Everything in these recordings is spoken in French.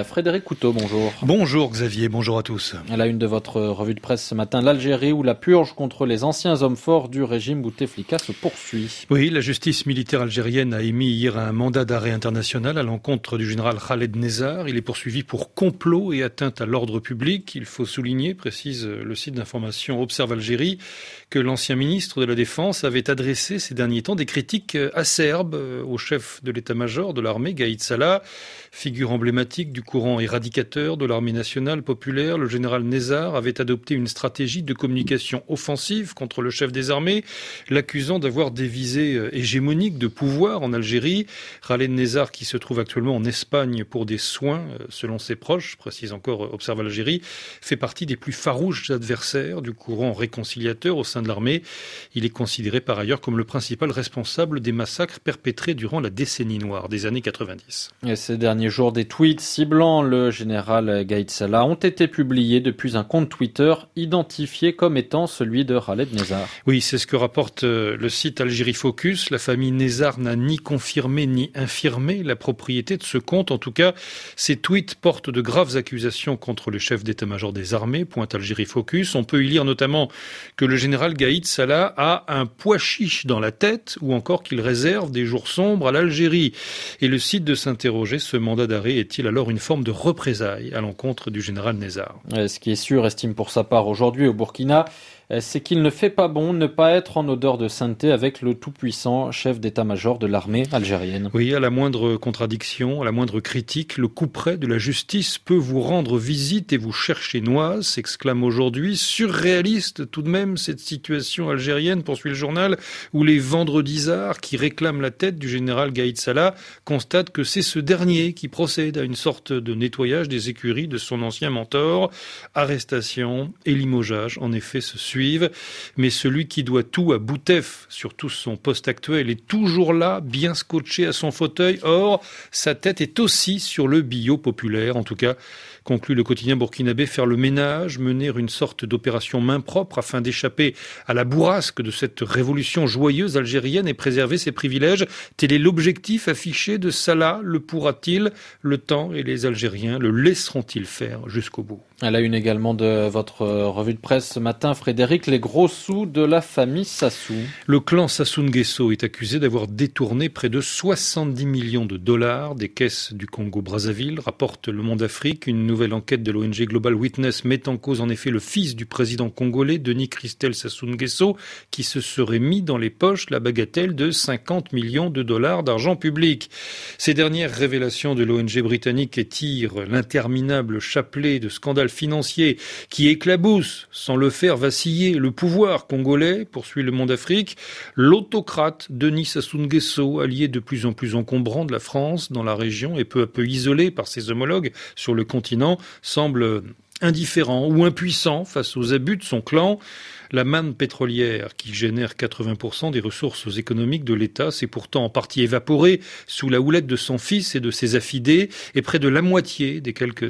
Frédéric Couteau, bonjour. Bonjour Xavier, bonjour à tous. À la une de votre revue de presse ce matin, l'Algérie où la purge contre les anciens hommes forts du régime Bouteflika se poursuit. Oui, la justice militaire algérienne a émis hier un mandat d'arrêt international à l'encontre du général Khaled Nezzar. Il est poursuivi pour complot et atteinte à l'ordre public. Il faut souligner, précise le site d'information Observe Algérie, que l'ancien ministre de la Défense avait adressé ces derniers temps des critiques acerbes au chef de l'état-major de l'armée, Gaïd Salah, figure emblématique du courant éradicateur de l'armée nationale populaire. Le général Nezzar avait adopté une stratégie de communication offensive contre le chef des armées, l'accusant d'avoir des visées hégémoniques de pouvoir en Algérie. Khaled Nezzar, qui se trouve actuellement en Espagne pour des soins, selon ses proches, précise encore Observe Algérie, fait partie des plus farouches adversaires du courant réconciliateur au sein de l'armée. Il est considéré par ailleurs comme le principal responsable des massacres perpétrés durant la décennie noire des années 90. Et ces derniers jours, des tweets ciblant le général Gaïd Salah ont été publiés depuis un compte Twitter identifié comme étant celui de Khaled Nezzar. Oui, c'est ce que rapporte le site Algérie Focus. La famille Nezzar n'a ni confirmé ni infirmé la propriété de ce compte. En tout cas, ces tweets portent de graves accusations contre le chef d'état-major des armées, pointe Algérie Focus. On peut y lire notamment que le général Gaïd Salah a un pois chiche dans la tête ou encore qu'il réserve des jours sombres à l'Algérie. Et le site de s'interroger, ce mandat d'arrêt est-il alors une forme de représailles à l'encontre du général Nezzar ? Ce qui est sûr, estime pour sa part aujourd'hui au Burkina, c'est qu'il ne fait pas bon ne pas être en odeur de sainteté avec le tout-puissant chef d'état-major de l'armée algérienne. Oui, à la moindre contradiction, à la moindre critique, le couperet de la justice peut vous rendre visite et vous chercher noise, s'exclame aujourd'hui. Surréaliste tout de même cette situation algérienne, poursuit le journal, où les vendredisards qui réclament la tête du général Gaïd Salah constatent que c'est ce dernier qui procède à une sorte de nettoyage des écuries de son ancien mentor. Arrestation et limogeage, en effet, se suivent. Mais celui qui doit tout à Boutef, surtout son poste actuel, est toujours là, bien scotché à son fauteuil. Or, sa tête est aussi sur le billot populaire. En tout cas, conclut le quotidien burkinabé, faire le ménage, mener une sorte d'opération main propre afin d'échapper à la bourrasque de cette révolution joyeuse algérienne et préserver ses privilèges. Tel est l'objectif affiché de Salah. Le pourra-t-il ? Le temps et les Algériens le laisseront-ils faire jusqu'au bout ? À la une également de votre revue de presse ce matin, Frédéric, les gros sous de la famille Sassou. Le clan Sassou Nguesso est accusé d'avoir détourné près de 70 millions de dollars des caisses du Congo-Brazzaville, rapporte Le Monde Afrique. Une nouvelle enquête de l'ONG Global Witness met en cause en effet le fils du président congolais, Denis Christel Sassou Nguesso, qui se serait mis dans les poches la bagatelle de 50 millions de dollars d'argent public. Ces dernières révélations de l'ONG britannique étirent l'interminable chapelet de scandales financiers qui éclaboussent, sans le faire vaciller, le pouvoir congolais, poursuit Le Monde Afrique. L'autocrate Denis Sassou Nguesso, allié de plus en plus encombrant de la France dans la région et peu à peu isolé par ses homologues sur le continent, semble indifférent ou impuissant face aux abus de son clan. La manne pétrolière, qui génère 80% des ressources économiques de l'État, s'est pourtant en partie évaporée sous la houlette de son fils et de ses affidés, et près de la moitié des quelques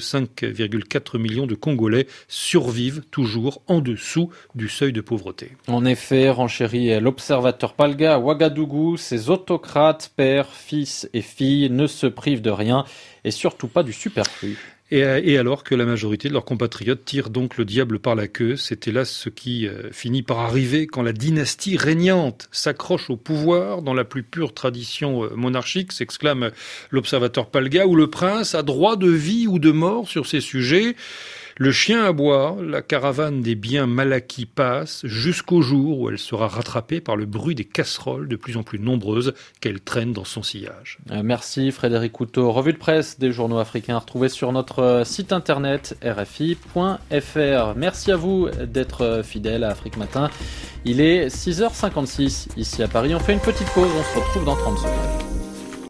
5,4 millions de Congolais survivent toujours en dessous du seuil de pauvreté. En effet, renchérit l'observateur Palga à Ouagadougou, ces autocrates, pères, fils et filles, ne se privent de rien et surtout pas du superflu. Et alors que la majorité de leurs compatriotes tirent donc le diable par la queue, c'est hélas ce qui finit par arriver quand la dynastie régnante s'accroche au pouvoir dans la plus pure tradition monarchique, s'exclame l'observateur Palga, où le prince a droit de vie ou de mort sur ces sujets. Le chien aboie, la caravane des biens mal acquis passe jusqu'au jour où elle sera rattrapée par le bruit des casseroles de plus en plus nombreuses qu'elle traîne dans son sillage. Merci Frédéric Couteau. Revue de presse des journaux africains retrouvée sur notre site internet rfi.fr. Merci à vous d'être fidèles à Afrique Matin. Il est 6h56 ici à Paris. On fait une petite pause, on se retrouve dans 30 secondes.